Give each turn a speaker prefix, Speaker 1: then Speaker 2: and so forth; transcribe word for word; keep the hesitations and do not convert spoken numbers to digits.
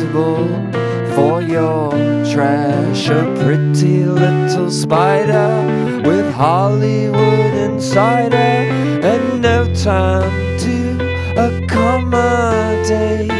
Speaker 1: responsible for your trash. A pretty little spider with Hollywood inside her, and no time to accommodate.